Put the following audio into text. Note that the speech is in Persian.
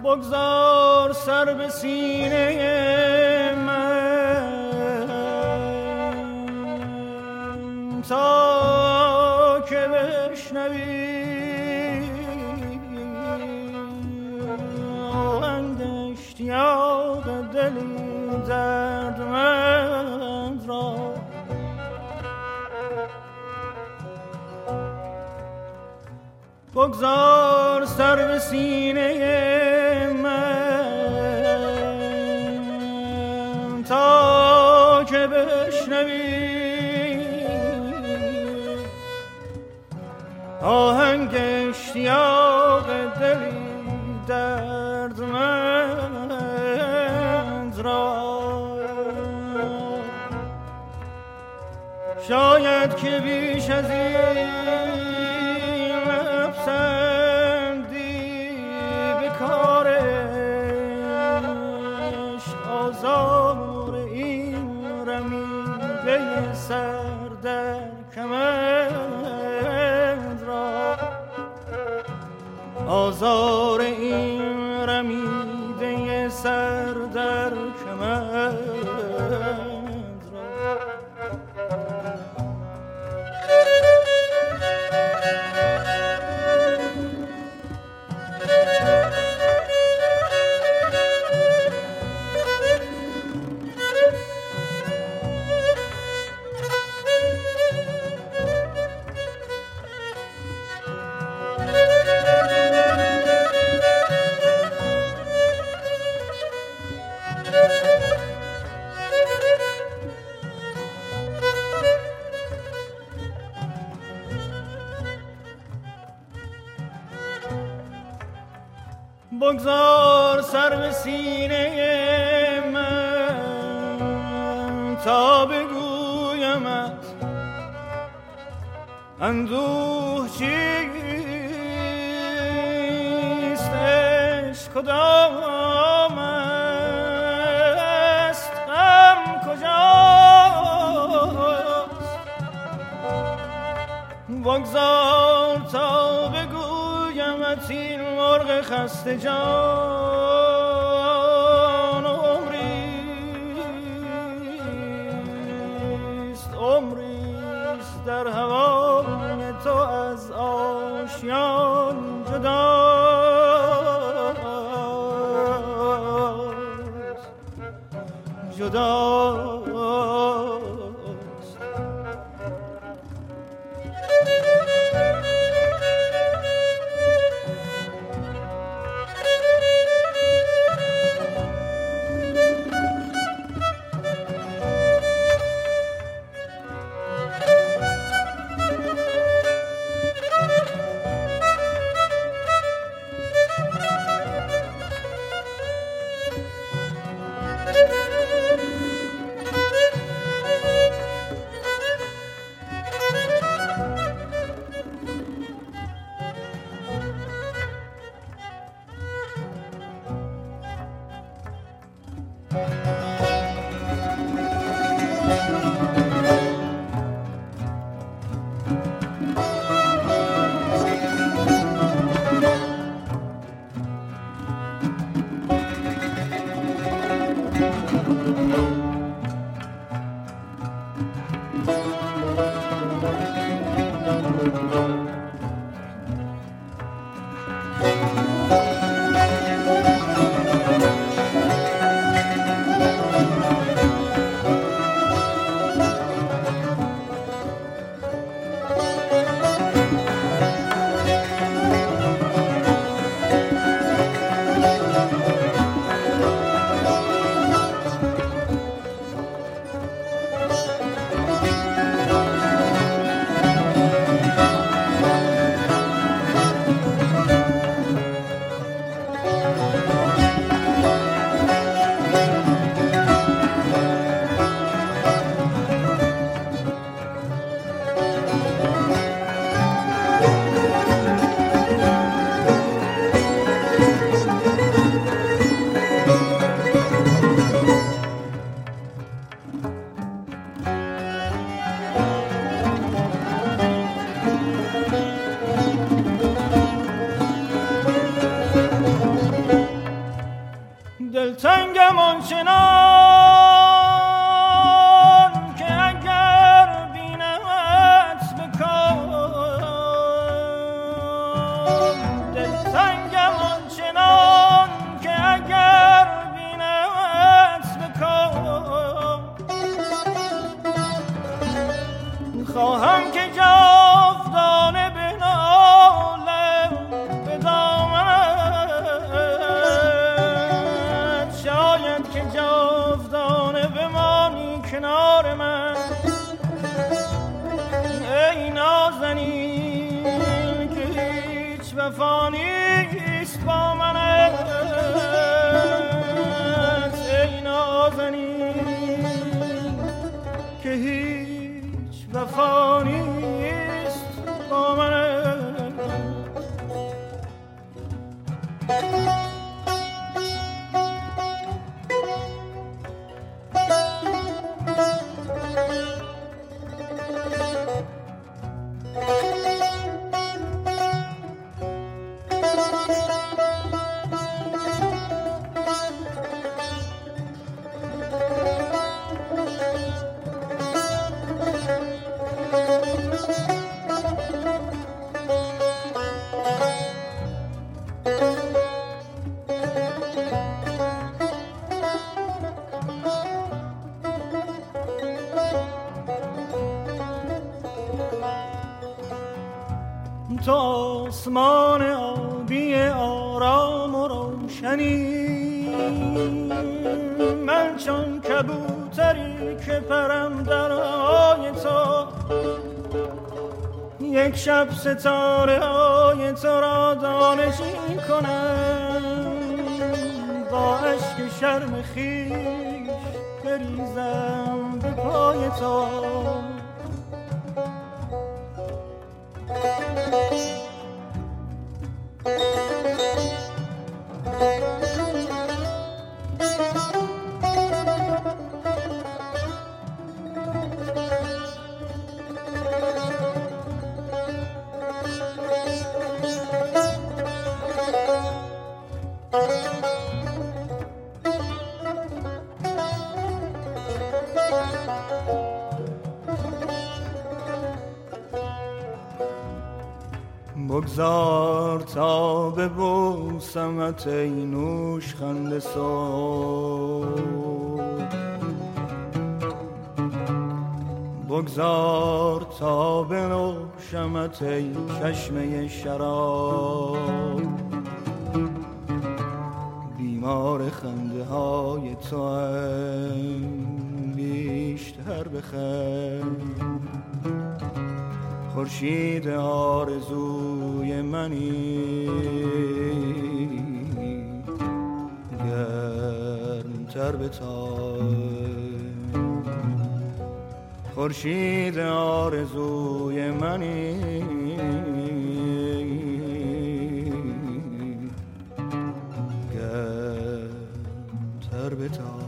بگذار سر به سینه من تا که بشنوی آهنگ اشتیاق دلی دردمند را. بگذار سر به سینه من تا که بشنوی آهنگ اشتیاق دلی دردمند را. شاید که بیش از این پسندی به کارش آزار این رمیده سر در کمند را. آزار این رمیده سر در کمند را. بگذار سر به سینه من تا بگویمت اندوه چیست، عشق کدام است، غم کجاست. بگذار تا بگویمت این مرغ خسته جان عمریست، عمریست در هوای تو از آشیان جداست، جداست. دلتنگم آنچنان که اگر بینمت بکام، دلتنگم آنچنان که اگر بینمت بکام، خواهم که جاودانه بنالم به دامنت، شاید که جاودانه بمانی کنار من. ای نازنین که هیچ وفا نیست با منت، ای نازنین که هیچ وفا نیست با منت. تو آسمان آبی آرام و روشنی، من چون کبوتری که پرم در هوای تو. یک شب ستاره های تو را دانشی کنم، با عشق شرم خویش بریزم به پای تو. بگذار تا ببوسمت ای نوشخند صبح، بگذار تا بنوشمت ای چشمه شراب. بیمار خنده های تو هم بیشتر بخند، خورشید آرزوی منی گرمتر بتاب، خورشید آرزوی منی گرمتر بتاب.